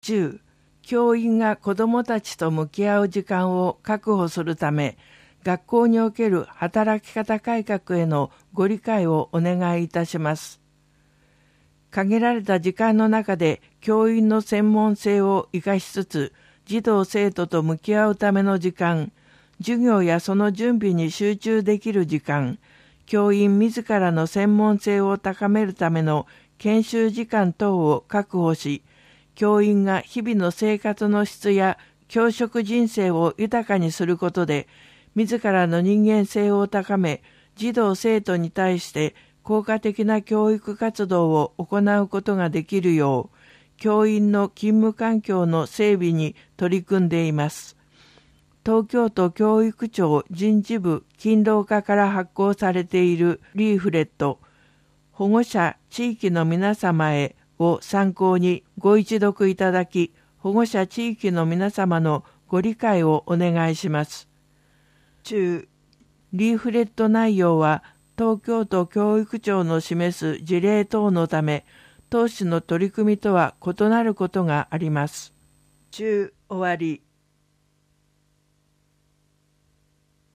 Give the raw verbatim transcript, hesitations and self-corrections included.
中、教員が子どもたちと向き合う時間を確保するため、学校における働き方改革へのご理解をお願いいたします。限られた時間の中で教員の専門性を生かしつつ、児童生徒と向き合うための時間、授業やその準備に集中できる時間、教員自らの専門性を高めるための研修時間等を確保し、教員が日々の生活の質や教職人生を豊かにすることで、自らの人間性を高め、児童生徒に対して効果的な教育活動を行うことができるよう、教員の勤務環境の整備に取り組んでいます。東京都教育庁人事部勤労課から発行されているリーフレット、保護者地域の皆様へを参考にご一読いただき、保護者地域の皆様のご理解をお願いします。中、リーフレット内容は東京都教育庁の示す事例等のため、当種の取り組みとは異なることがあります。中、終わり。